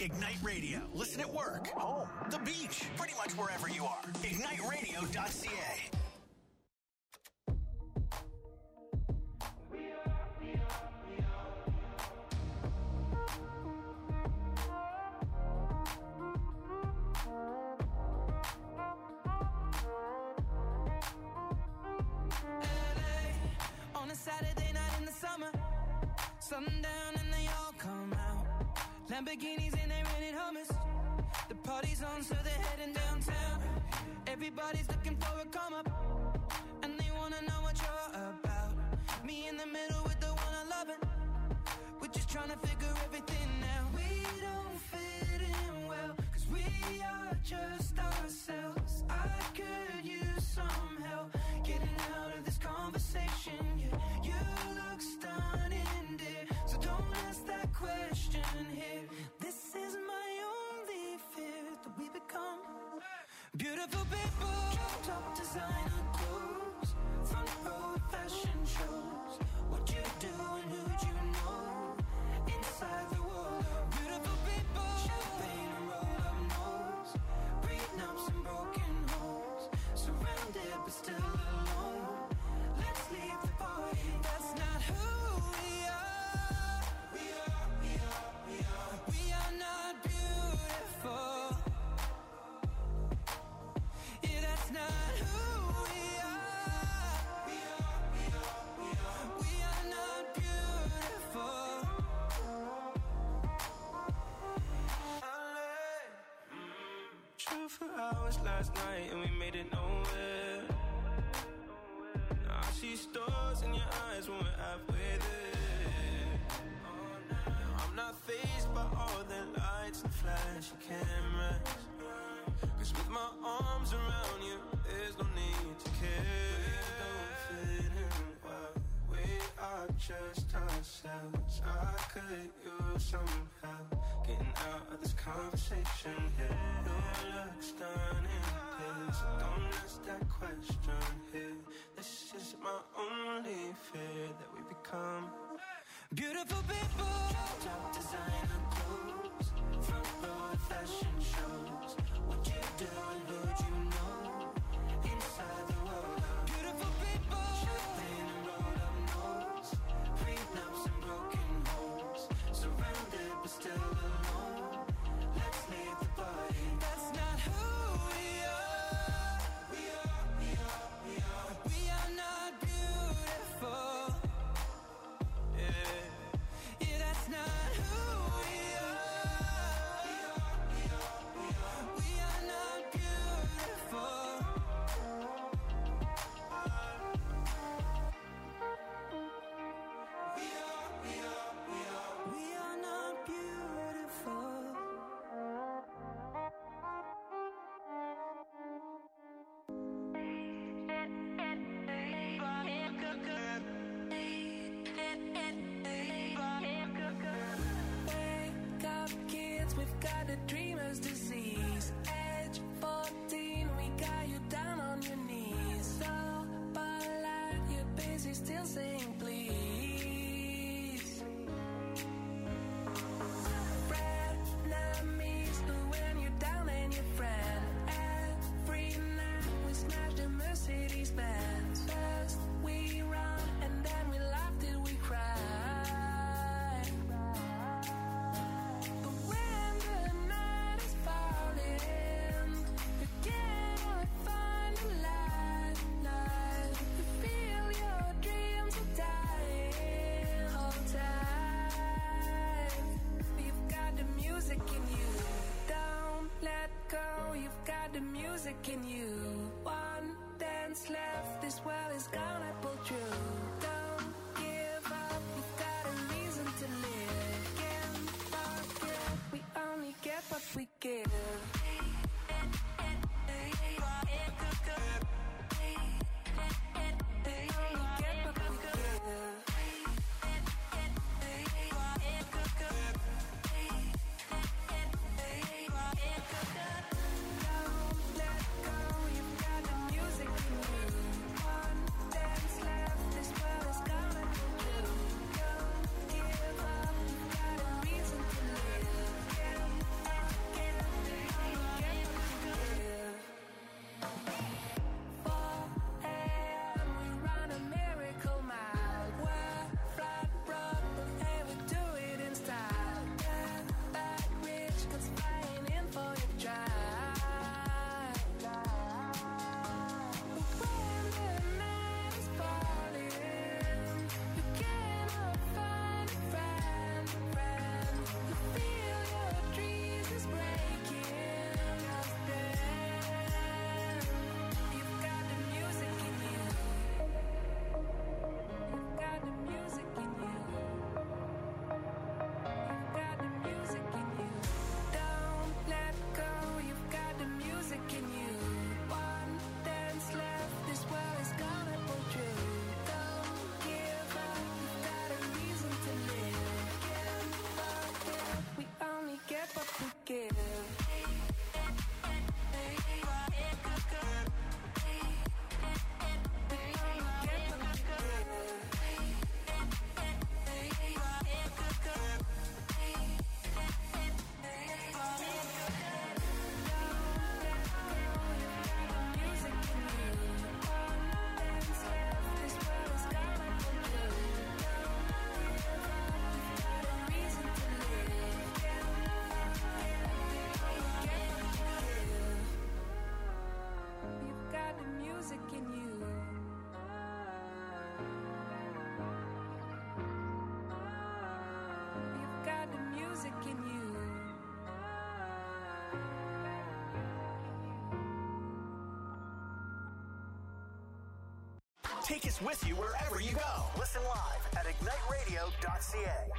Ignite Radio. Listen at work, home, the beach, pretty much wherever you are. IgniteRadio.ca. On a Saturday night in the summer, sundown and they all come out. Lamborghinis and they rented hummus. The party's on, so they're heading downtown. Everybody's looking for a come up, and they wanna know what you're about. Me in the middle with the one I love it. We're just trying to figure everything out. We don't fit in well, 'cause we are just ourselves. I could use some help getting out of this conversation. Yeah, you look stunning, dear, so don't ask that question here. This is my only fear, that we become beautiful people. Top designer clothes, front row fashion shows. What you do and who'd you know inside the world of beautiful people. Champagne and roll up nose, prenups and broken homes. Surrounded but still alone. Let's leave the party. That's not who we are. We are not beautiful. Yeah, that's not who we are. We are not beautiful. True for hours last night and we made it nowhere. Now I see stars in your eyes when we're halfway there. I'm not fazed by all the lights and flashy cameras, 'cause with my arms around you, there's no need to care. We don't fit in well, we are just ourselves. I could use some help getting out of this conversation here. You look stunning, please, so don't ask that question here. This is my only fear, that we become beautiful people. Top designer clothes, front row fashion shows. What you do and who'd you know inside the world of beautiful people. Champagne and roll up nose, prenups and broken homes. Surrounded but still alone. Let's leave the party. That's not who we are. We are not beautiful. Yeah, that's not who we are. We are not beautiful. We are not beautiful. Wake up, kids, we've got a dreamer's disease. Age 14, we got you down on your knees. So polite, you're busy still saying please. Frenemies, when you're down and your friend. Every night we smash the Mercedes Benz. First we run and then we laugh till we cry. But when the night is falling, you cannot find a light. You feel your dreams are dying. Hold tight. You've got the music in you. Don't let go. You've got the music in you. One dance left. This world is gonna pull through. Don't give up. You've got a reason to live. Can't forget. We only get what we give. Give up, you've got a reason to live. Take us with you wherever you go. Listen live at igniteradio.ca.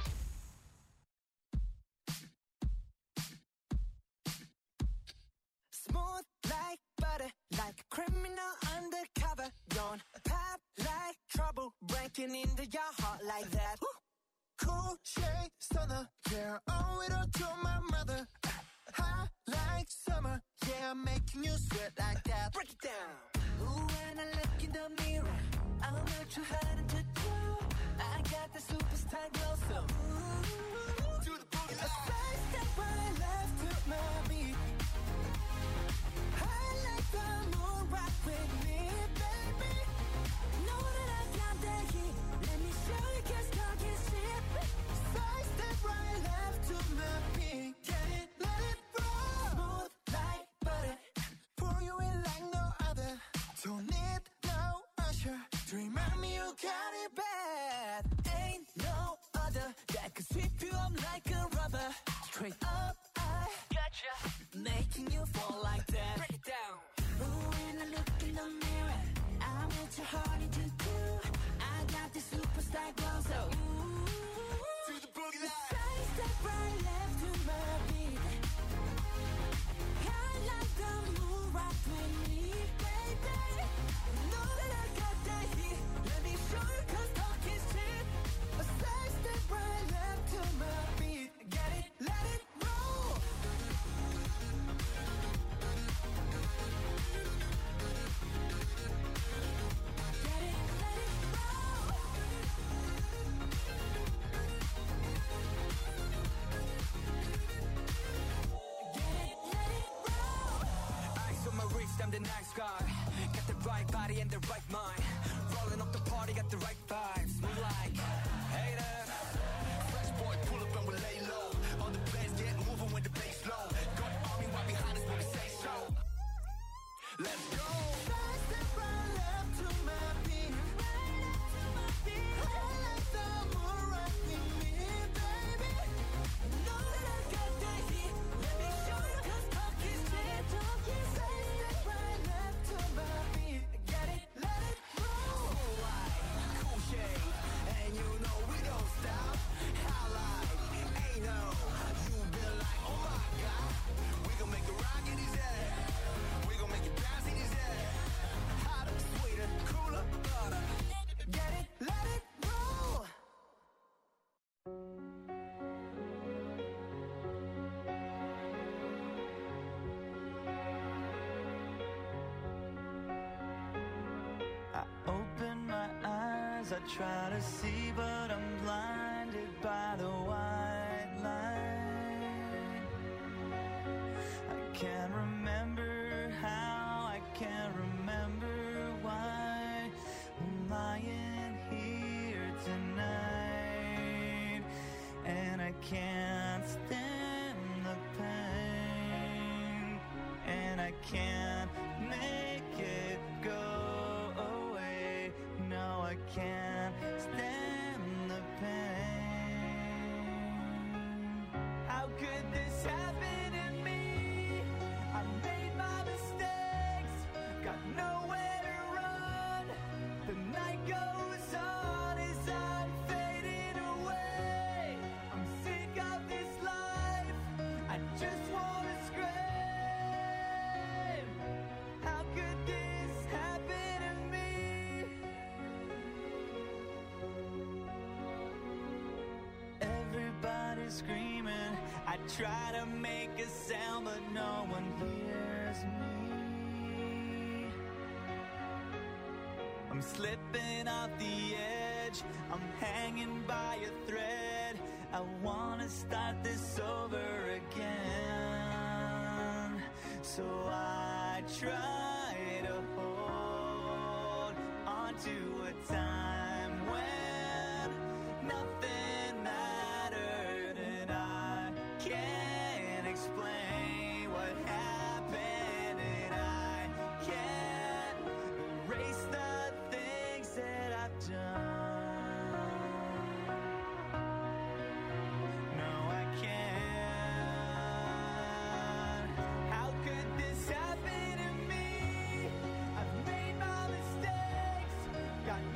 Smooth like butter, like a criminal undercover. Don't pop like trouble, breaking into your heart like that. Cool shade stunner, yeah, owe it all to my mother. Hot like summer, yeah, I'm making you sweat like that. Break it down. Ooh, when I look in the mirror, I'm not too hard to do. I got the superstar glow, so ooh, Do the boogie a side step right left to my beat. I like the moon rock with me, baby. Know that I got that heat. Let me show you, 'cause talk is cheap. Side step right left to my beat. Get it, let it roll. Smooth like butter. Pour you in like no other. Don't need no usher to remind me you got it Bad. Ain't no other that could sweep you up like a rubber. Straight up, I gotcha. Making you fall like that. Break it down. Ooh, when I look in the mirror, I'm not too hard to do. I got the superstar glow, so ooh. to the boogie line. Side step right left to my beat. I like the moon rock with me, baby. Know that I got that heat. Let me show you, 'cause talk is cheap. A side step right left to my beat. Get it, let it roll. Get it, let it roll. Get it, let it roll. Ice on my wrist, I'm the nice guy. Got the right body and the right mind. Rolling up the party, got the right vibes. Move like, hey there. Fresh boy, pull up and we lay low. All the players get moving with the bass low. Got army right behind us when we say so. Let's go. Side step right left to my beat. I like the moon rock with me, baby. Know that I got that heat. Let me show you, 'cause talk is cheap. Side step right left to my beat. Get it, let it roll. Cool shade, and you know we don't stop. How like, ain't no, you been like, oh my God. We gon' make it rock in his head. We gon' make it bounce in his head. Hotter, sweeter, cooler, butter. Get it, let it roll. I open my eyes, I try to see, but I'm blinded by the white line. I can't remember how, I can't remember why I'm lying here tonight, and I can't stand the pain, and I can't make it go away. No, I can't stand the pain. How could this happen to me? I made my mistakes, got nowhere to run. The night goes on as I'm fading away. I'm sick of this life, I just wanna scream. How could this happen to me? Everybody's screaming, I try to make a sound, but no one hears me. I'm slipping off the edge, I'm hanging by a thread. I wanna start this over again. So I try to hold on to a time when nothing mattered, and I can't explain what happened, and I can't erase the things that I've done. No, I can't. How could this happen to me? I've made my mistakes, got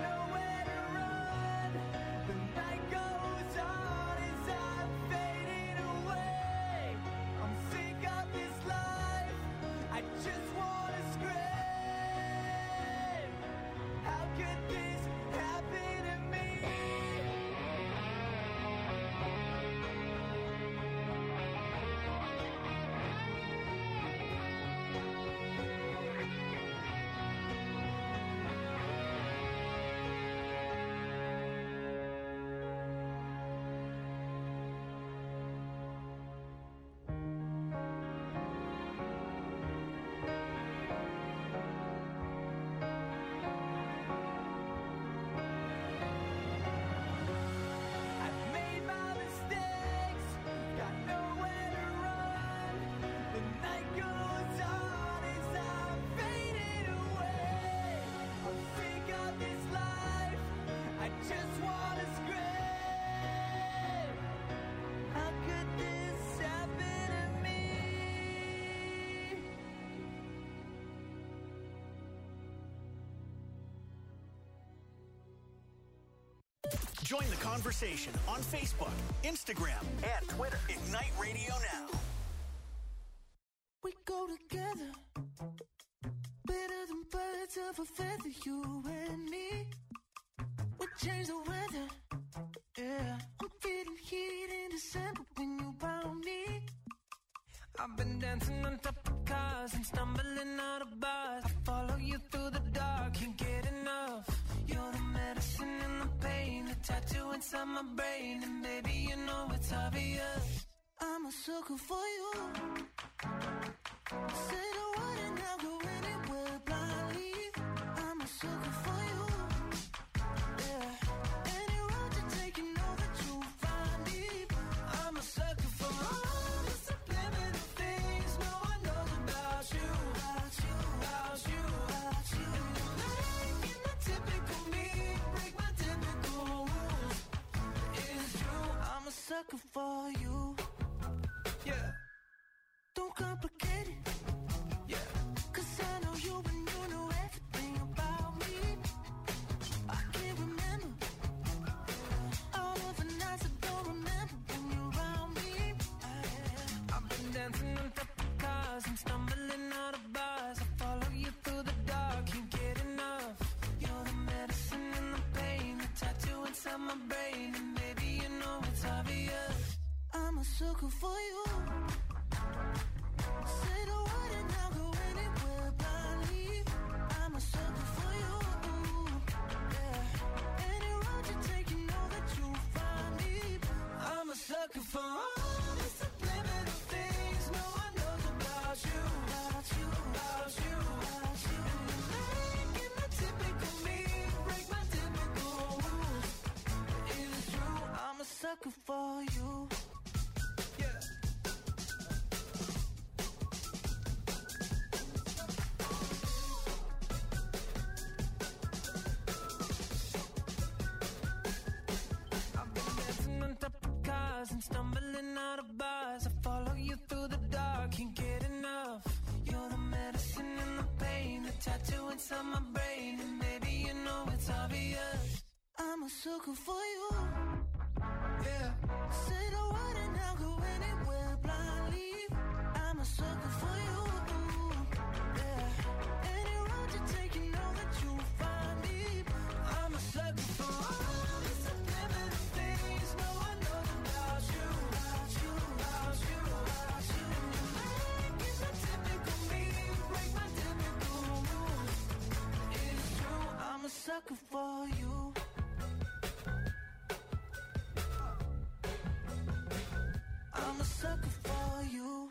Join the conversation on Facebook, Instagram, and Twitter. Ignite Radio Now. We go together, better than birds of a feather, you and me. We change the weather, yeah. I'm feeling heat in December when you found me. I've been dancing on top of cars and stumbling out of bars. I follow you through the dark, can't get enough. You're the medicine and the pain, the tattoo inside my brain, and baby, you know it's obvious. I'm a sucker for you. Say the word and I'll go anywhere blindly. I'm a sucker for you. Yeah. Any road you take, you know that you'll find me. I'm a sucker for all the subliminal things no one knows about you, about you, about you, about you. And you're making the typical me break my typical rules. It's true, I'm a sucker for you. yeah, Don't complicate it, yeah. 'cause I know you and you know everything about me. I can't remember all of the nights I don't remember when you're around me. I've been dancing on top of cars and stumbling out of bars. I follow you through the dark, can't get enough. You're the medicine and the pain, the tattoo inside my brain, and baby, you know it's obvious. I'm a sucker for you. Say the word and I'll go anywhere blindly. I'm a sucker for you. Yeah. Any road you take, you know that you'll find me. I'm a sucker for all the subliminal things no one knows about you, About you, about you, about you. and you're making the typical me break my typical rules. It's true, I'm a sucker for you. yeah. I've been dancing on top of cars and stumbling out of bars. I follow you through the dark, can't get enough. You're the medicine and the pain, the tattoo inside my brain, and baby, you know it's obvious. I'm a sucker for you. Yeah, Say the word and I'll go anywhere blindly. I'm a sucker for you. Yeah. Any road you take, you know that you'll find me. I'm a sucker for all the subliminal things no one knows about you, About you, about you, about you. and you're making the typical me break my typical rules. It's true, I'm a sucker for you. I'm a sucker for you.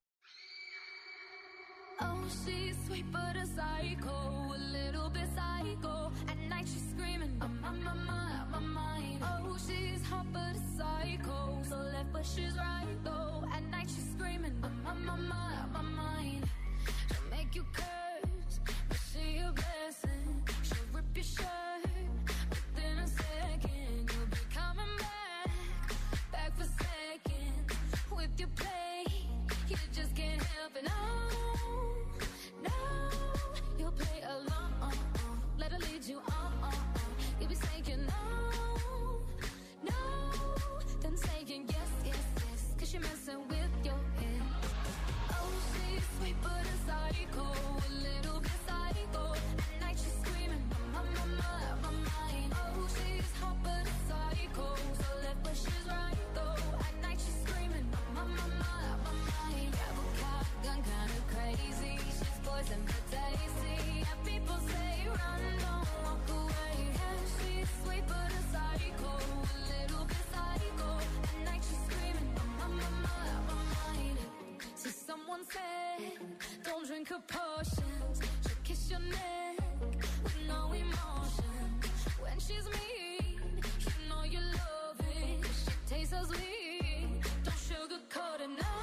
Oh, she's sweet but a psycho, a little bit psycho. At night she's screaming, I'm on my mind. Oh, she's hot but a psycho, so left but she's right though. At night she's screaming, I'm on my mind. She'll make you curse, but she a blessing. She'll rip your shirt within a second. You'll be coming back for seconds with your play. You just can't help it, no. You'll play along, let her lead you on. You'll be saying no, then saying yes, 'cause you're messing with your head. Oh, she's sweet but a psycho, a little bit psycho. At night she's screaming, my mind. Oh, she's hot but a psycho, so left but she's right though. At night she's screaming, my mind. Grab a cop, gun kinda crazy. She's poison but tasty. And people say run, don't walk away. Yeah, she's sweet but a psycho, a little bit psycho. At night she's screaming, my mind. So someone said, don't drink her potions. She'll kiss your neck with no emotion. When she's mean, you know you love it. She tastes so sweet, don't sugarcoat it, no.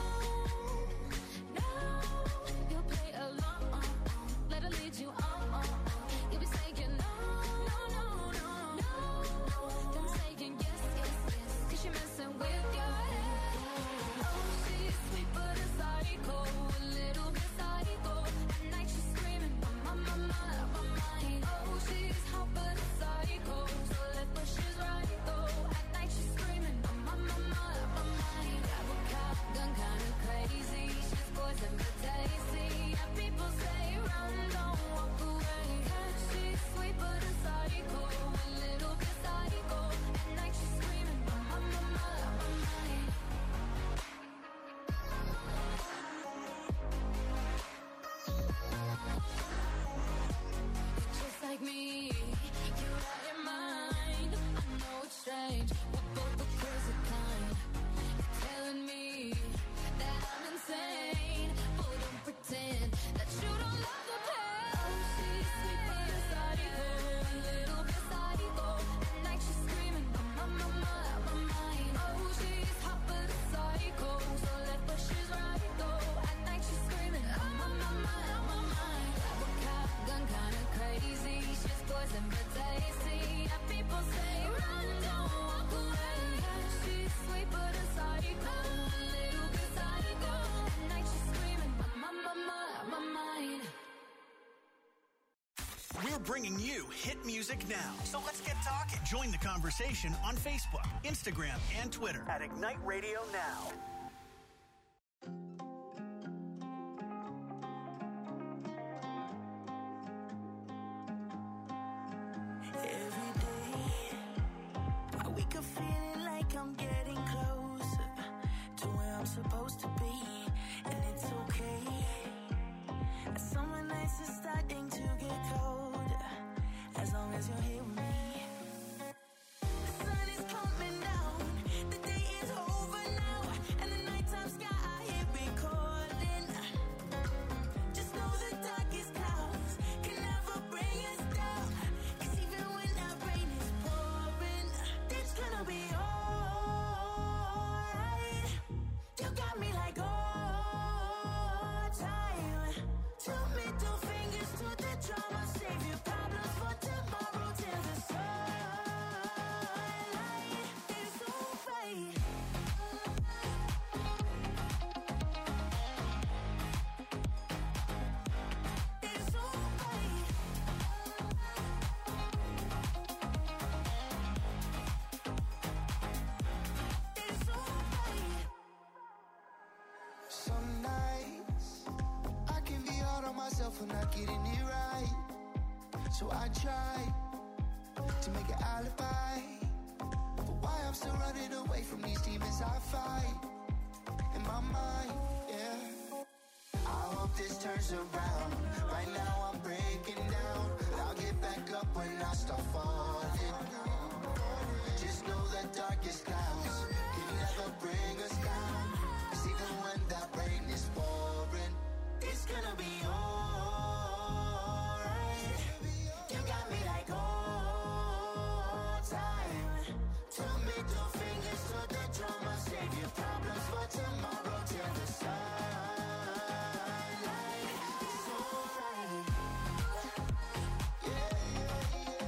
You'll play along, let her lead you on. You'll be saying no. Then saying yes, 'cause you're messing with your head. Oh, she's sweet but a psycho, a little bit psycho. At night she's screaming, my mind. Oh, she's hot but a psycho, so bringing you hit music now. So let's get talking. Join the conversation on Facebook, Instagram, and Twitter at Ignite Radio Now. Every day, I wake up feeling like I'm getting closer to where I'm supposed to be, and it's okay. Summer nights are starting to get colder, as long as you're here with me. The sun is coming down, the day is over now, and the nighttime sky I hear recording. Just know the darkest clouds can never bring us down, 'cause even when that rain is pouring, it's gonna be alright. You got me like all time. Two middle fingers to the drama, save your problems for tomorrow till the sunlight is alright. It's alright. It's alright. Some nights I can be hard on myself for not getting it right. So I try to make an alibi for why I'm still running away from these demons I fight in my mind, yeah. I hope this turns around. Right now I'm breaking down. I'll get back up when I start falling. Just know the darkest clouds can never bring us down. 'Cause even when that rain is pouring, it's gonna be alright. You got me like all time. Two middle fingers to the drama, save your problems for tomorrow till the sunlight. It's alright. Yeah, yeah, yeah.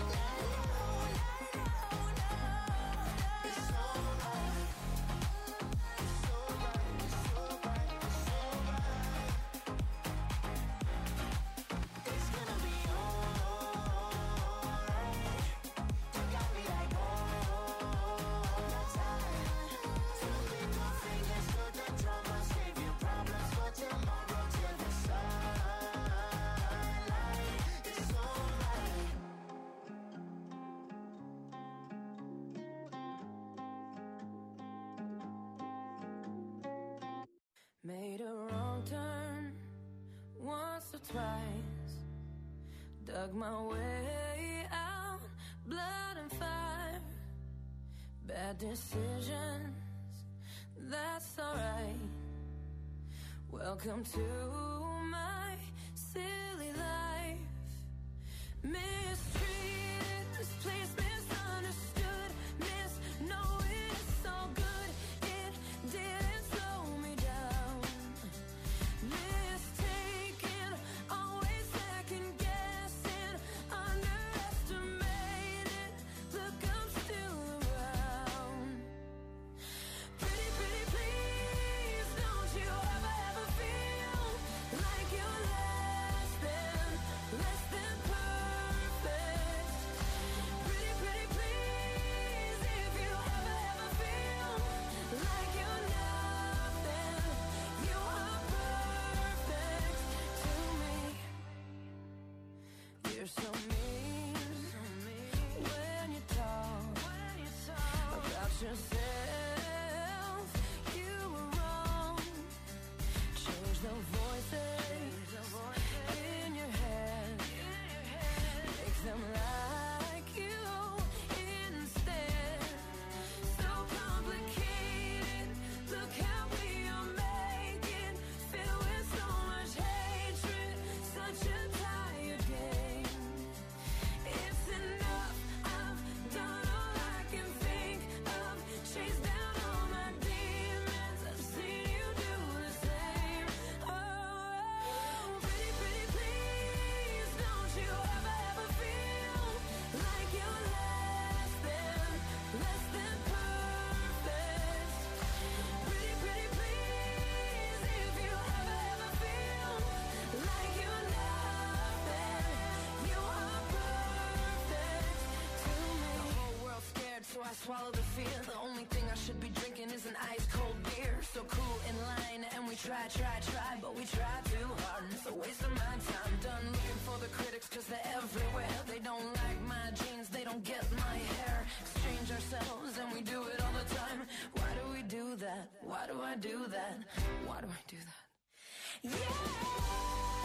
It's alright. It's alright. It's alright. It's alright. It's gonna be alright. You got me like all time. Two middle fingers to the drama, save your problems for tomorrow till the sunlight. It's alright. Made a wrong turn once or twice. Dug my way out, blood and fire. Bad decisions, that's alright. Welcome to my silly life. Mistreated, this place misunderstood. Knowing it's so good, it didn't slow me down. Mistaken, always second guessing, underestimated. Look, I'm still around. Pretty, pretty, please, don't you ever feel like you're swallow the fear. The only thing I should be drinking is an ice cold beer. So cool in line, and we try, but we try too hard, and it's a waste of my time. Done looking for the critics, cause they're everywhere. They don't like my jeans, they don't get my hair. Exchange ourselves, and we do it all the time. Why do we do that? Why do I do that? Why do I do that? Yeah!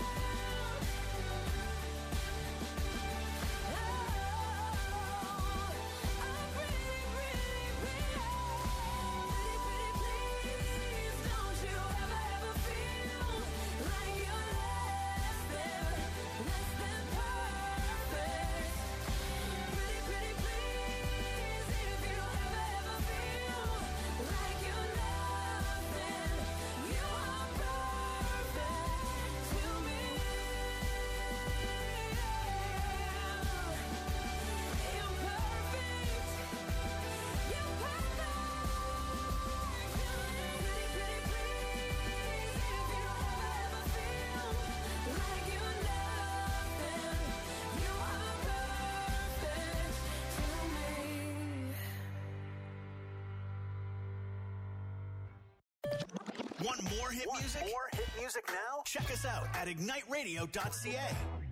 Want more hit music? More hit music now? Check us out at igniteradio.ca.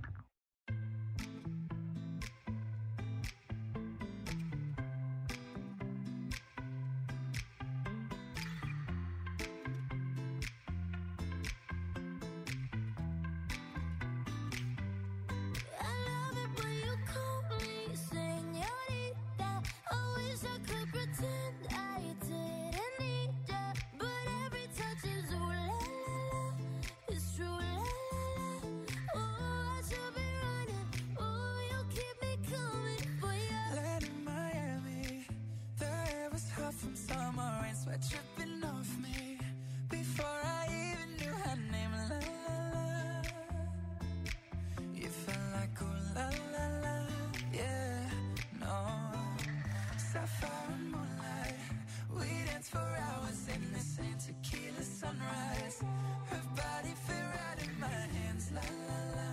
Tripping off me before I even knew her name. La la la, you felt like ooh la la la, yeah, no. Sapphire and moonlight, we danced for hours in the same tequila sunrise. Her body fit right in my hands. La la la,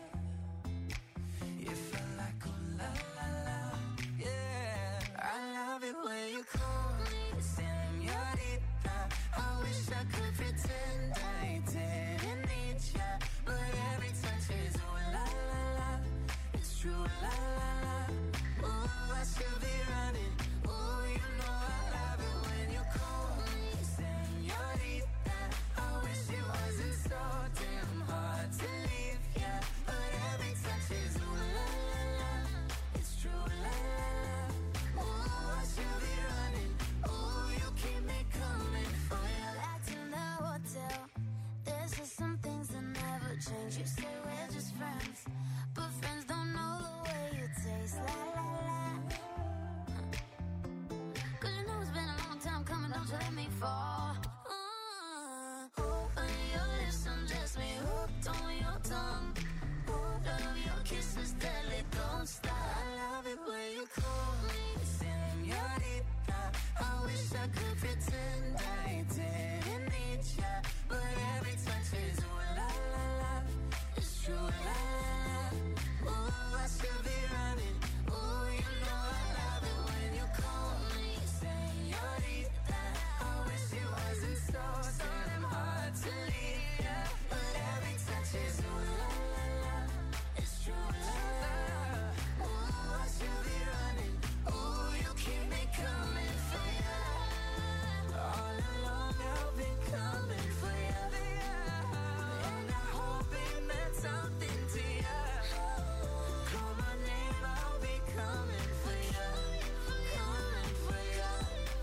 you felt like ooh la la la, yeah. I love it when you call me. I wish I could pretend I didn't need ya, but every touch is ooh la la la, it's true la la la. Ooh, I should be running. Ooh, you know I love it when you call me señorita. I wish it wasn't so damn hard to leave ya, but every touch is ooh la la la, it's true la la la. Ooh, I should be running. Ooh, you keep me coming for ya. There's just some things that never change. You say we're just friends, but friends don't know the way you taste. La la la. Cause you know it's been a long time coming, don't you let me fall. On your lips, undress me, hooked on your tongue. Love your kisses, deadly, don't stop. I love it when you call me señorita. I wish I could pretend I didn't need ya, but every touch is ooh la la la, it's true la la la. Ooh, I should be running. Ooh, you know I love it when you call me señorita. I wish it wasn't so damn hard to leave ya, but every touch is ooh la la la, it's true la la la. Ooh, I should be running. Ooh, you keep me coming for ya. All along I've been coming for ya, and I hope it meant something to ya. Call my name, I'll be coming for ya, coming for ya,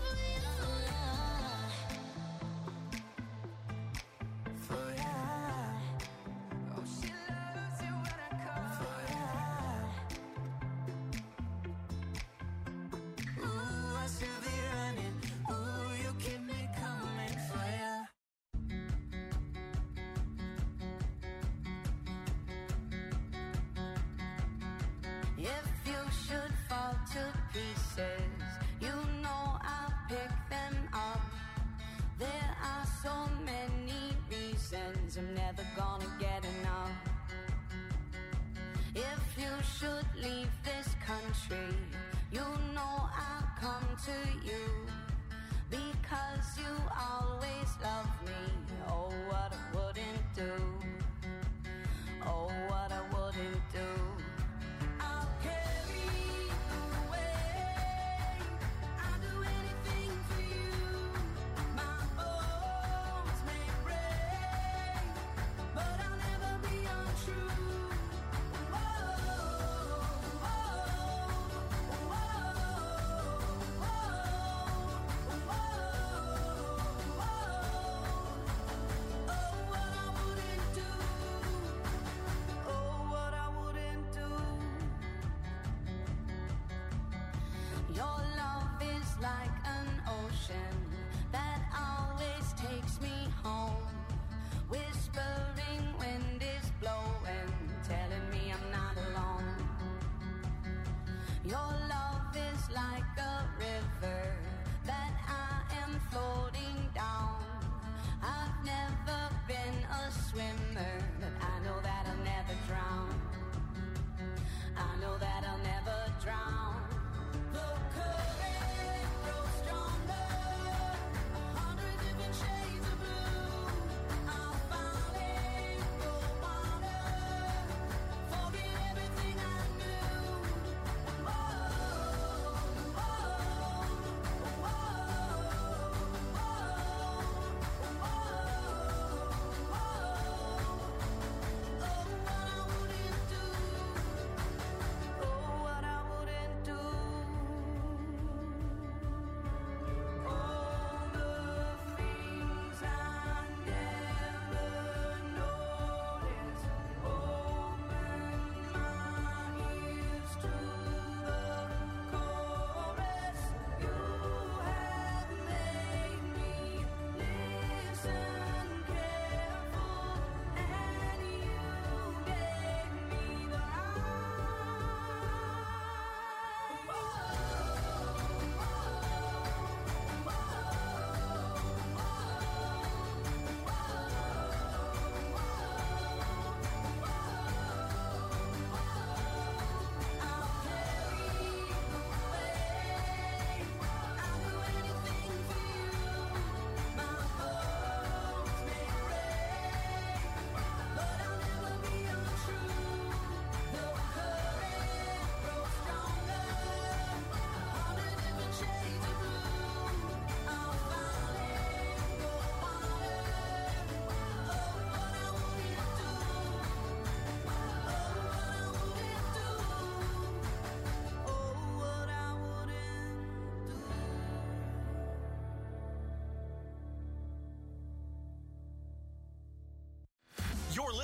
for ya. Oh, she loves you when I call for ya. Ooh, I should be running. Ooh, you keep me coming for ya. If you should fall to pieces, you know I'll pick them up. There are so many reasons I'm never gonna get enough. If you should leave this country, you know I'll come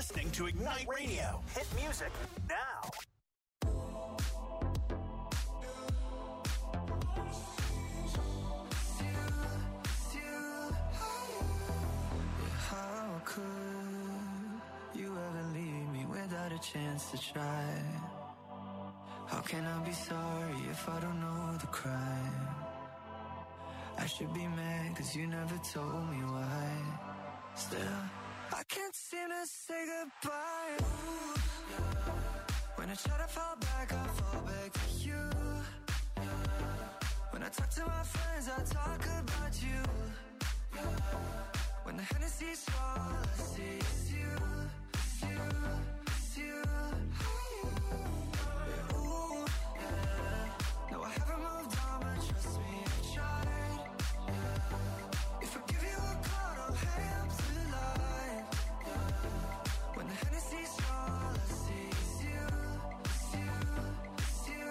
listening to Ignite Radio. Hit music now. How could you ever leave me without a chance to try? How can I be sorry if I don't know the crime? I should be mad cause you never told me why. Still, I can't seem to say goodbye. Ooh, yeah. When I try to fall back, I fall back to you. Yeah. When I talk to my friends, I talk about you. Yeah. When the Hennessy's all I see is you, it's you, it's you. Yeah, ooh, yeah. No, I haven't moved on, but trust me, I tried. Yeah. If I give you a call, don't hang up the line. Yeah. When the Hennessy's all I see is you, it's you, it's you.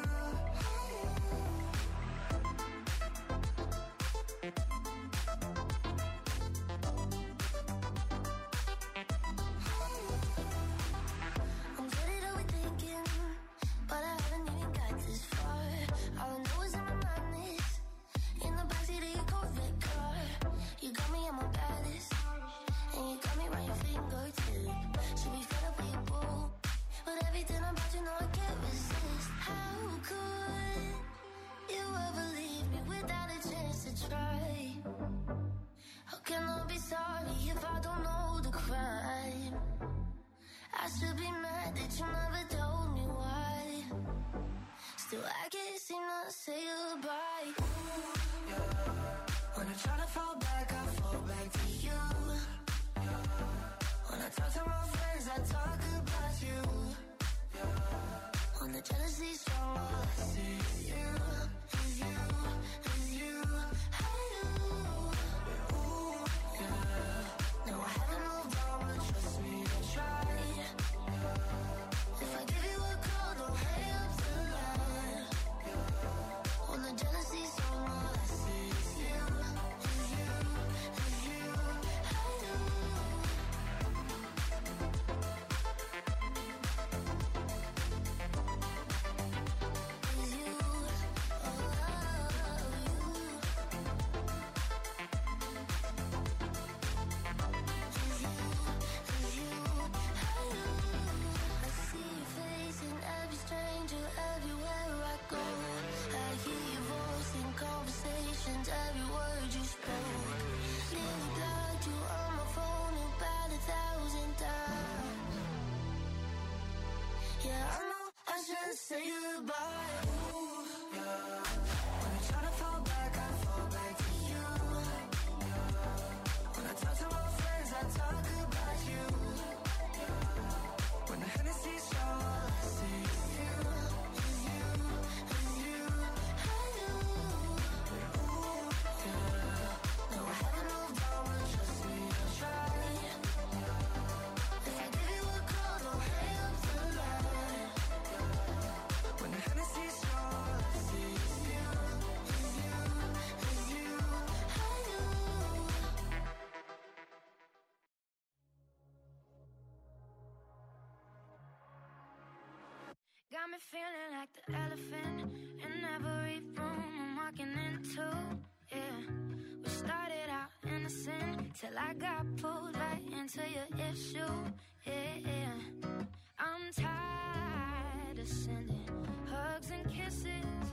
I'm good at overthinking, but I haven't even got this far. All I know is in my mind is in the backseat of your Corvette car. You got me at my baddest, and you got me around your fingertip. Should be fed up with your boo, but everything about you know I can't resist. How could you ever leave me without a chance to try? How can I be sorry if I don't know the crime? I should be mad that you never told me why. Still, I can't seem to say goodbye. Ooh, yeah. When I try to fall back, I fall back to you. Yeah. When I talk to my friends, I talk about you. Yeah. When the jealousy's strong, all I see is you, is you, is you. Hey, you. Ooh, yeah. No, I haven't moved on, but trust me, I tried. If I give you a call, don't hang up the line. When the jealousy's strong, all I see is you, is you, is you. Hey, you. Is you, I see your face in every stranger, everywhere I go. I hear your voice in conversations, every word you spoke. Nearly blocked you on my phone about 1,000 times. Yeah, I know I should say goodbye. Ooh, yeah. When I try to fall back, I fall back to you. Yeah. When I talk to my friends, I talk about you. When the Hennessy's all I see is you, is you, is you. Hey, you. Ooh, yeah. No, I haven't moved on, but trust me, I tried. If I give you a call, don't hang up the line. When the Hennessy's all I see is you, is you, is you. Hey, you. Got me feeling like the elephant in every room I'm walking into. Yeah, we started out innocent till I got pulled right into your issue. Yeah, I'm tired of sending hugs and kisses.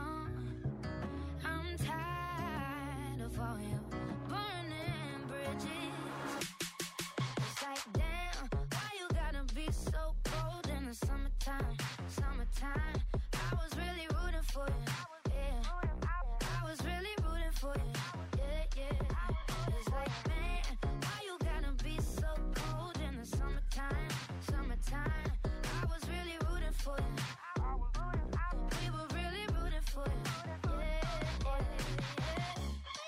I'm tired of all your burning bridges. It's like, damn, why you gotta be so cold in the summertime? Summertime, I was really rooting for you. Yeah, I was really rooting for you. Yeah, yeah. It's like, man, why you gotta be so cold in the summertime? Summertime, I was really rooting for you. We were really rooting for you. Yeah, yeah, yeah.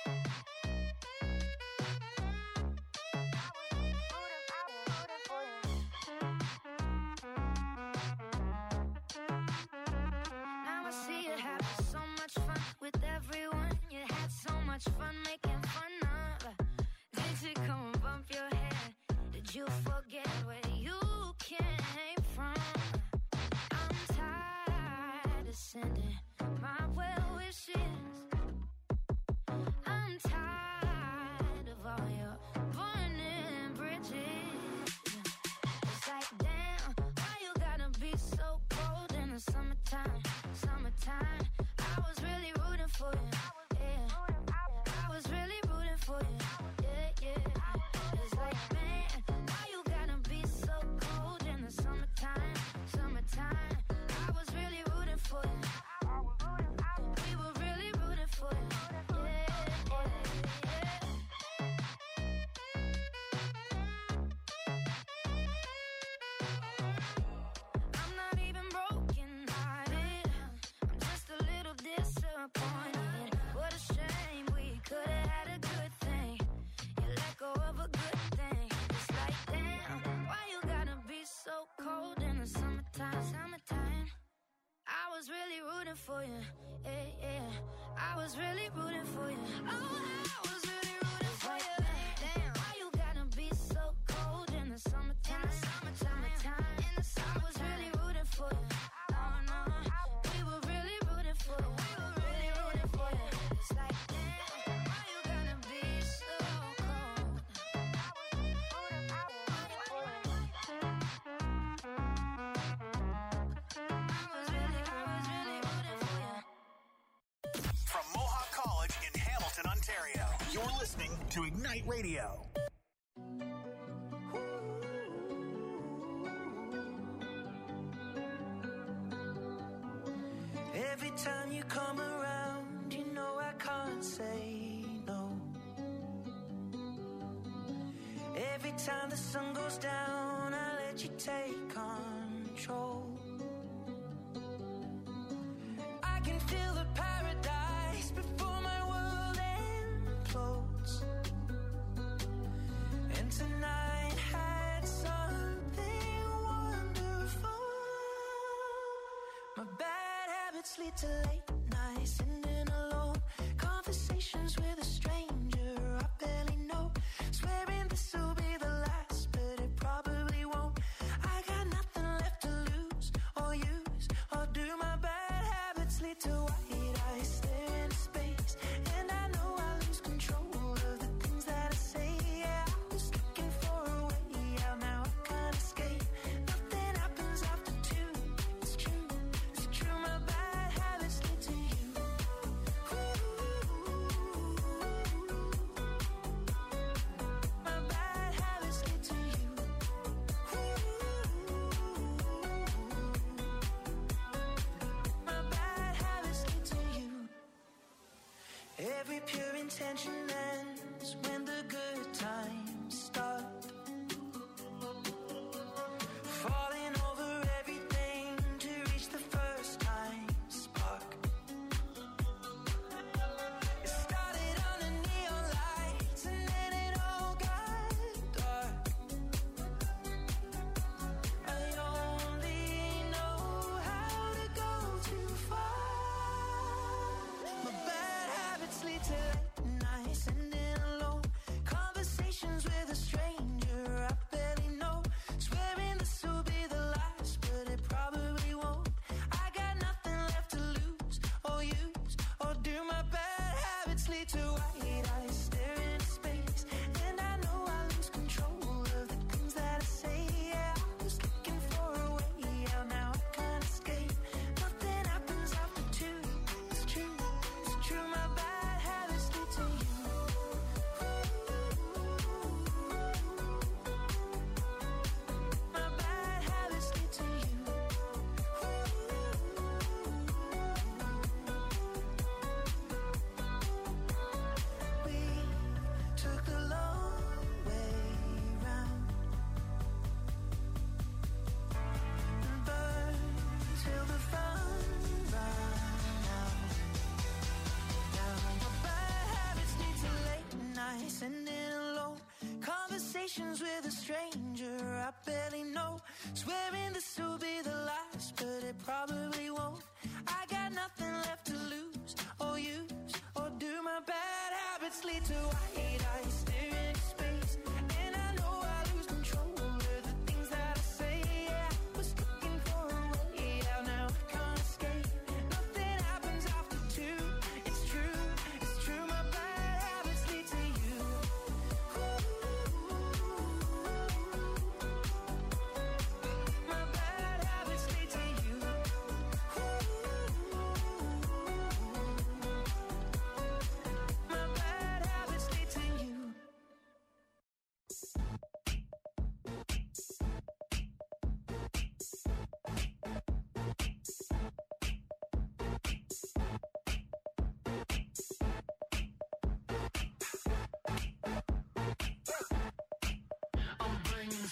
Now I see you having so much fun with everyone. You had so much fun making fun of. Did you come and bump your head? Did you forget where you sending my well wishes. I'm tired of all your burning bridges. It's like, damn, why you gotta be so cold in the summertime? Summertime, I was really rooting for you. Yeah, I was really rooting for you. Yeah, yeah. It's like, man, why you gotta be so cold in the summertime? Summertime, I was really rooting for you. We were really rooting for you. Yeah, yeah, yeah. I'm not even broken hearted. I'm just a little disappointed. What a shame, we could have had a good thing. You let go of a good thing. It's like, damn, why you gotta be so cold in the summertime? Summertime, I was really rooting for you. Yeah, yeah, I was really rooting for you. Oh, I was really rooting for you. Damn, why you gotta be so cold in the summertime? Summertime, in the summer, I was really rooting for you. Oh no, we were really rooting for you. We were really rooting for you. It's like, damn, why you gotta be so cold? From Mohawk College in Hamilton, Ontario, you're listening to Ignite Radio. Every time you come around, you know I can't say no. Every time the sun goes down, I let you take control. I can feel the paradise before my world implodes. And tonight had something wonderful. My bad habits lead to late nights, sitting alone. Conversations with a stranger I barely know. Swearing this will be the last, but it probably won't. I got nothing left to lose or use or do. My bad habits lead to white eyes staring into space, and I know I lose control of the things that I say. Yeah, I was looking for a way out, now I can't escape. Nothing happens after two. It's true, it's true. My bad habits lead to you. My bad habits lead to you. My bad habits lead to you. Every pure intention ends when the good times start. Falling over everything to reach the first time spark. It started under neon lights and then it all got dark. I only know how to go too far. My bad habits lead to late nights, sitting alone. Conversations with a stranger I barely know. Swearing this will be the last, but it probably won't. I got nothing left to lose or use or do. My bad habits lead to white eyes staring into space, and I know I lose control of the things that I say. Yeah, I was looking for a way out, now I can't escape. Nothing happens after two. It's true, it's true. My bad habits lead to you. My bad habits lead to you. We took the long way round and burned till the fun ran out. Now my bad habits lead to late nights, sitting alone. Conversations with a stranger I barely know. Swearing this will be the last, but it probably won't. I got nothing left to lose or use or do. My bad habits lead to white eyes staring into space, and I know I lose control of the things that I say. Yeah, I was looking for a way out, now I can't escape. Nothing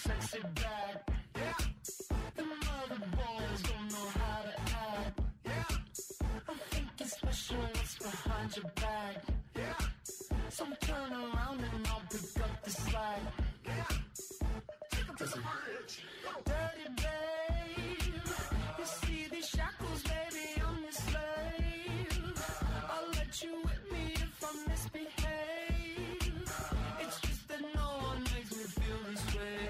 sexy back. Yeah. The mother boys don't know how to act. Yeah. I think it's special what's behind your back. Yeah. So turn around and I'll pick up the slack. Yeah. Take 'em to the bridge. Dirty babe. You see these shackles, baby, I'm your slave. I'll let you whip me if I misbehave. It's just that no one makes me feel this way.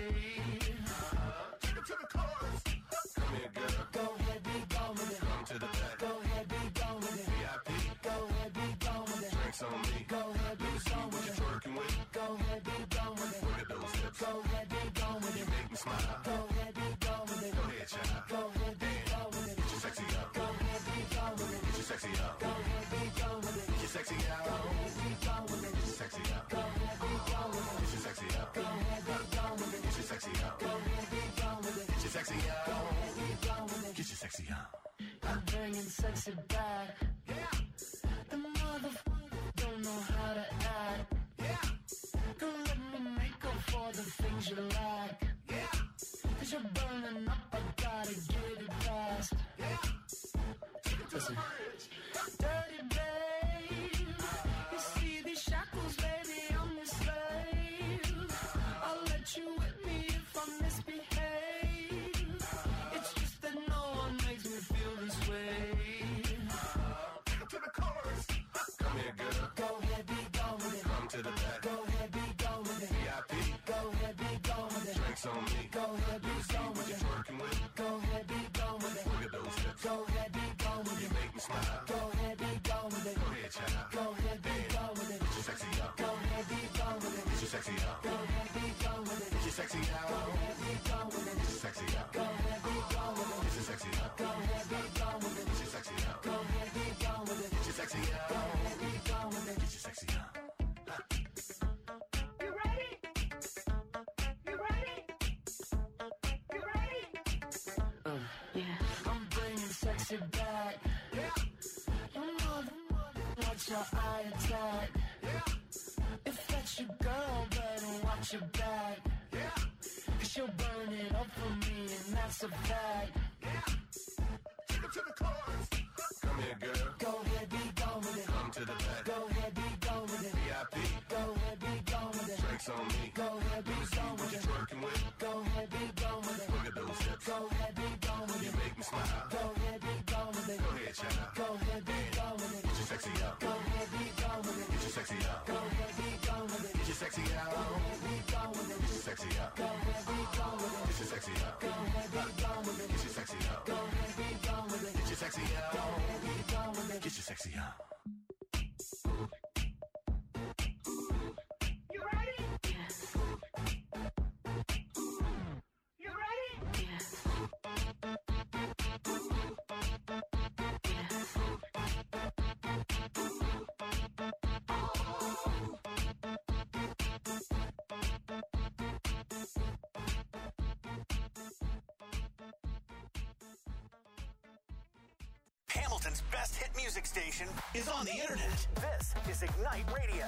Take 'em to the chorus. Come here, girl. Go ahead, be gone with it. Come to the back. Go ahead, be gone with it. VIP. Go ahead, be gone with it. Drinks on me. Go ahead, be gone What with you it. twerking with? Go ahead, be gone with it. Look at those hips. Go ahead, be gone with You it. make me smile. Go ahead, be gone with it. Go ahead, child. Go ahead, be gone with it. Get your sexy out. Go ahead, be gone with it. Get your sexy out. Go ahead, be gone with it. Get your sexy out. Go ahead, be gone with it. Get your sexy out. Go ahead, be gone with it. Get your sexy out. Go ahead, be gone with it. Get your sexy out. Go ahead, be gone with it. Get your sexy out. Go ahead, be gone with it. Get your sexy out. I'm bringing sexy back. Yeah. The motherfucker don't know how to act. Yeah. Don't let me make up for the things you lack. Yeah. 'Cause you're burning up, I gotta get it fast. Yeah. Listen. Dirty babe. You see these shackles, baby, I'm your slave. I'll let you whip me if I misbehave. It's just that no one makes me feel this way. Take 'em to the chorus. Come here, girl. Go ahead, be gone with it. Come to the back. Go ahead, be gone with it. VIP. Go ahead, be gone with it. Drinks on me. Go ahead, be gone What with you it. twerking with? Go ahead, be gone with it. Look at those hips. Go ahead, be gone with You it. make me smile. Go ahead, be gone with it. Go ahead, child. Go ahead, be gone with it. Get your sexy out. Go ahead, be gone with it. Get your sexy out. Go ahead, be gone with it. Get your sexy out. Go ahead, be gone with it. Get your sexy out. Go ahead, be gone with it. Get your sexy out. Go ahead, be gone with it. Get your sexy out. Go ahead, be gone with it. Get your sexy out. Go ahead, be gone with it. Get your sexy out. You ready? You ready? You ready? I'm bringing sexy back. Yeah. You watch your eye attack. Yeah. If that's your girl, better watch your back. Yeah. 'Cause she'll burn it up for me, and that's a fact. Yeah. Take 'em to the chorus. Come here, girl. Go ahead, be gone with it. Come to the back. Go ahead, be gone with it. VIP. Go ahead, be gone with it. Drinks on me. Go ahead, be gone What with you it. twerking with? Go ahead, be gone with it. Look at those hips. Go ahead, be gone with You it. make me smile. Go ahead, be gone with it. Go ahead, child. Go ahead, be gone with it. Get your sexy out. Go ahead, be gone with it. Get your sexy out. Go ahead, be gone with it. Get your sexy out. Go ahead, be gone with it. Get your sexy out. Go ahead, be gone with it. Get your sexy out. Go ahead, be gone with it. Get your sexy out. Go ahead, be gone with it. Get your sexy out. Go ahead, be gone with it. Get your sexy out. You ready? You ready? Hamilton's best hit music station is on the internet. This is Ignite Radio.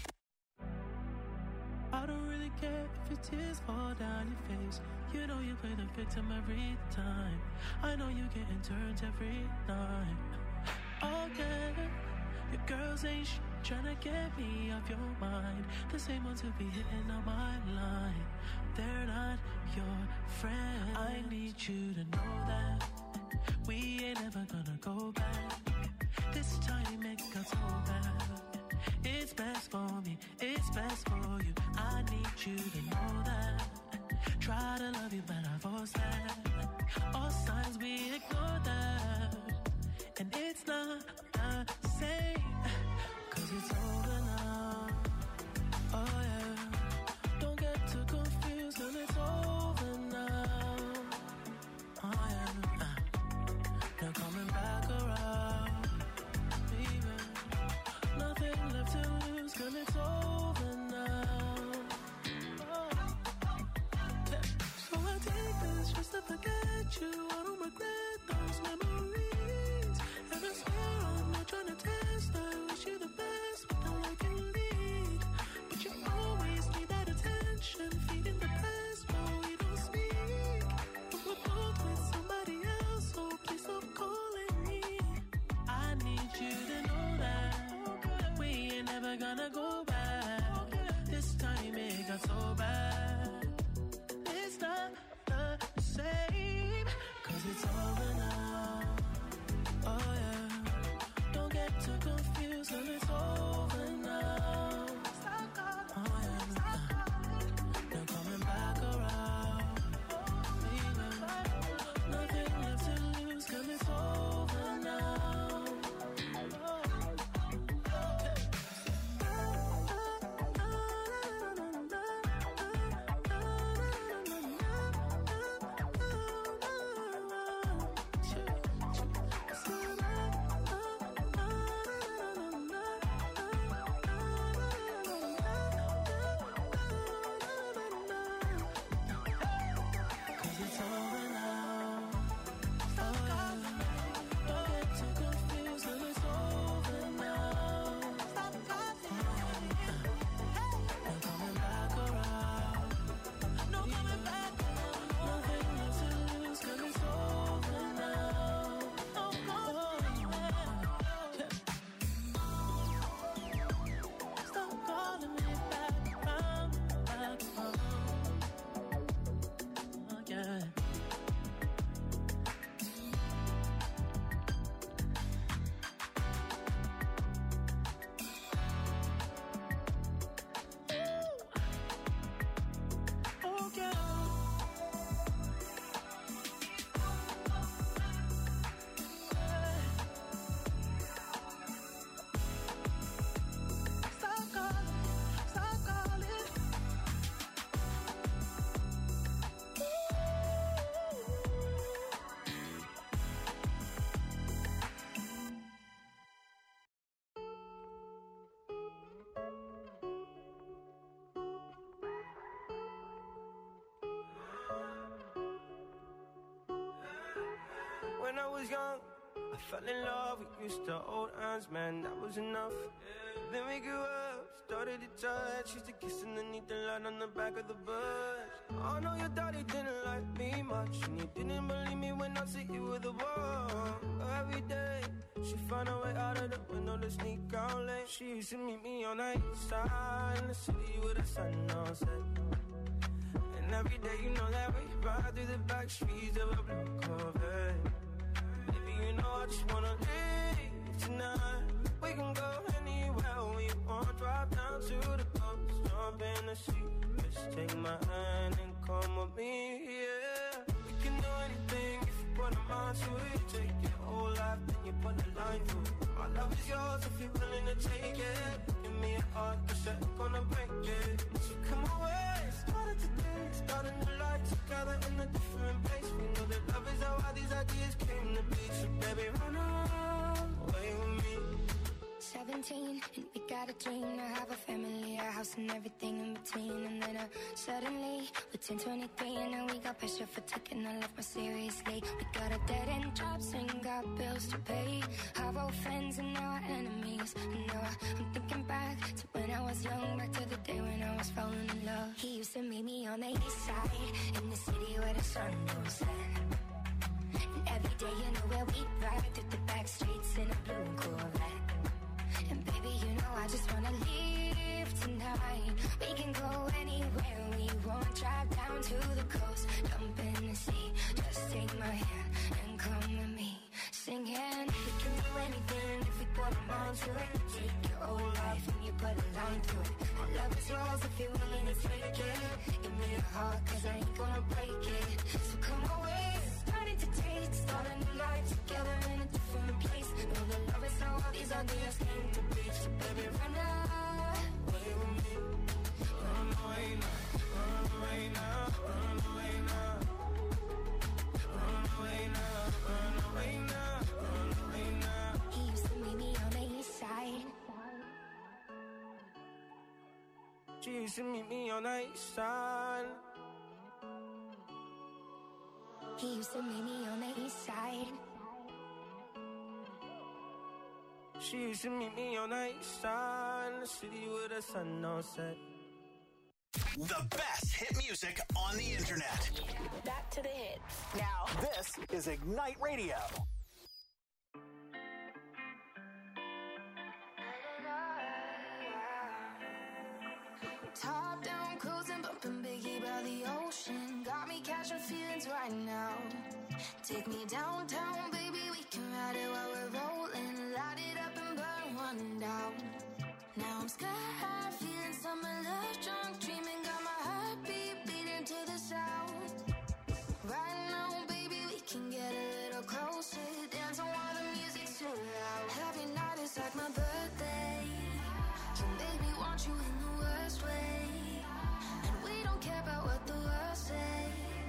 I don't really care if your tears fall down your face. You know you play the victim every time. I know you getting turns every night. Okay, your girls ain't trying to get me off your mind. The same ones who be hitting on my line. They're not your friends. I need you to know that we ain't ever gonna go back. This time it got so bad. It's best for me, it's best for you. I need you to know that. Try to love you, but I force that. All signs we ignore that. And it's not the same, 'cause it's over now. Oh yeah, don't get too confused, 'cause it's over now. Oh yeah, now coming back around, baby. Nothing left to lose, 'cause it's over now. Oh. Yeah. So I take this just to forget you. I don't regret those memories. And I swear I'm not trying to test. I wish you the best, but now I can lead. But you always need that attention, feeding the past, but we don't not so bad. It's not the same, 'cause it's over now. Oh yeah, don't get too confused when it's over now. Oh yeah, no coming back around. Nothing left to lose 'cause it's over now. When I was young, I fell in love. We used to hold hands, man, that was enough. Then we grew up, started to touch. Used to kiss underneath the light on the back of the bus. I know your daddy didn't like me much, and you didn't believe me when I said you were the one. Every day, she found a way out of the window to sneak out late. She used to meet me on the east side in the city with the sun on set. And every day, you know that we ride through the back streets of a blue Corvette. Baby, you know I just wanna leave tonight. We can go anywhere we want. Drive down to the coast, jump in the sea. Just take my hand and come with me, yeah. We can do anything if you put a mind to it. Take your whole life, then you put a line through it. My love is yours if you're willing to take it. Give me a heart, 'cause I'm gonna break it. So come away, started today, starting the life together in a different place. We know that love is how all these ideas came to be. So baby, run away with me. 17, and we got a dream to have a family, a house and everything in between. And then suddenly, we're 10-23, and now we got pressure for taking our life more seriously. We got a dead-end jobs and got bills to pay. Our old friends and now our enemies. And now I'm thinking back to when I was young, back to the day when I was falling in love. He used to meet me on the east side, in the city where the sun don't set. And every day, you know where we ride through the back streets in a blue Corvette. And baby, you know I just wanna leave tonight. We can go anywhere we want. Drive down to the coast, jump in the sea. Just take my hand and come with me, singing. We can do anything if we put a mind to it. Take your whole life and you put a line through it. My love is yours if you're willing to take it. Give me a heart, 'cause I ain't gonna break it. So come away, starting to taste, starting a life together in a different place. Know that love is how all these ideas came to be. So baby, run away with me. Run away now, run away now, run away now. Run away now, run away now, run away now. He used to meet me on the east side. She used to meet me on the east side. He used to meet me on the east side. She used to meet me on the east side, in the city with the sun on set. The best hit music on the internet. Back to the hits. Now, this is Ignite Radio. Top down, cruising, bumping Biggie by the ocean. Got me catching feelings right now. Take me downtown, baby, we can ride it while we're rolling. Light it up and burn one down. Now I'm sky high, feeling summer love, drunk, dreaming. Got my heartbeat beating to the sound. Right now, baby, we can get a little closer. Dancing while the music's too loud. Every night is like my birthday. Can baby want you in the worst way. And we don't care about what the world say.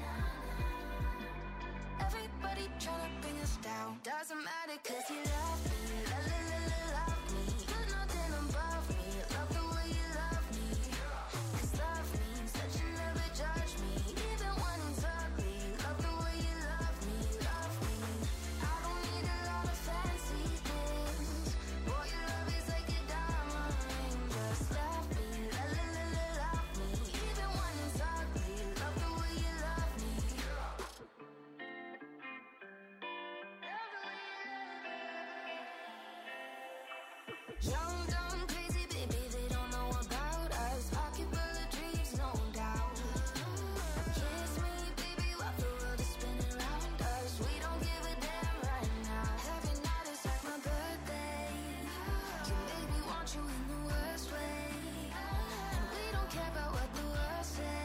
Everybody tryna bring us down. Doesn't matter cause you love me. Love me. Put nothing above me. Love the way you love me. Cause love means that you never judge me. Even when it's ugly. Love the way you love me. Love me. I don't need a lot of fancy things. Boy, your love is like a diamond ring. Just love me. Love me. Even when it's ugly. Love the way you love me. Young, dumb, crazy, baby, they don't know about us. Pocket full of dreams, no doubt. Kiss me, baby, while the world is spinning around us. We don't give a damn right now. Every night is like my birthday. Can baby want you in the worst way. And we don't care about what the world say.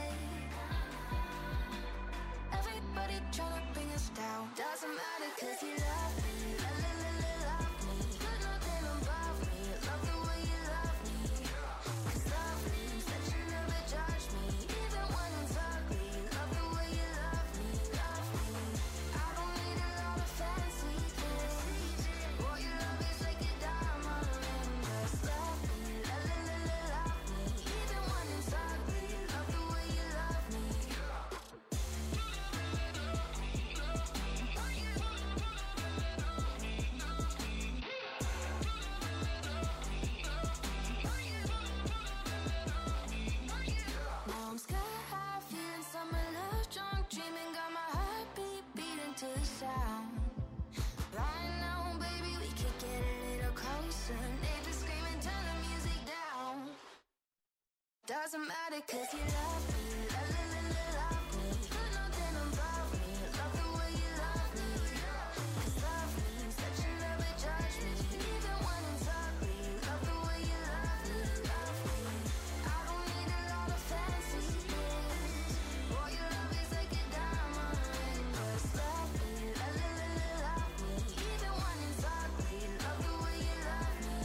Everybody tryna bring us down. Doesn't matter cause you love me. Love me. Put nothing above me. Love the way you love me. Cause love means that you never judge me. Even when it's ugly. Love the way you love me. Love me. I don't need a lot of fancy things. Boy, your love is like a diamond ring. Just love me. Love me. Even when it's ugly. Love the way you love me. Now I'm sky high, feeling summer love, drunk, dreaming. Got my heartbeat beating to the sound. Right now, baby, we could get a little closer. Neighbors screaming, turn the music down. Doesn't matter cause you love me. Love me. Put nothing above me. Love the way you love me. Cause love means that you never judge me. Even when it's ugly. Love the way you love me. Love me. I don't need a lot of fancy things. Boy, your love is like a diamond ring. Just love me. Love me. Even when it's ugly. Love the way you love me.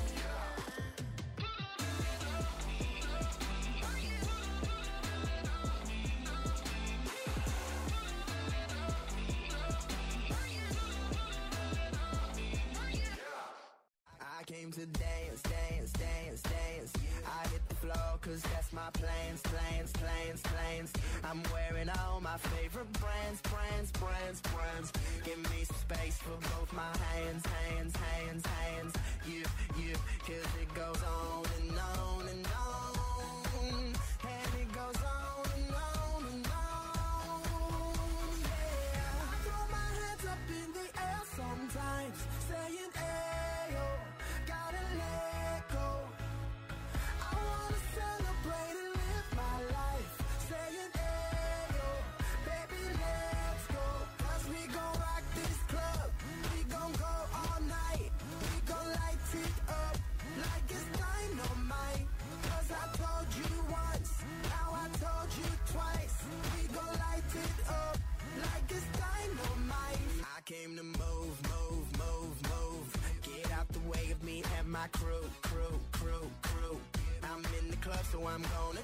I came to dance, dance, dance, dance. I hit the floor cause that's my plans, plans, plans, plans. I'm wearing all my favorite brands, brands, brands, brands. Give me some space for both my hands, hands, hands, hands. You, cause it goes on and on and on. And it goes on and on and on. Yeah, I throw my hands up in the air sometimes, saying, ayo, gotta let go. I wanna celebrate and live my life, saying, ayo, baby, let's go. Cause we gon' rock this club, we gon' go all night. We gon' light it up like it's dynamite. Cause I told you once, now I told you twice. We gon' light it up like it's dynamite. I came to move, move, move, move. Get out the way of me and my crew, crew, crew, crew. I'm in the club so I'm gonna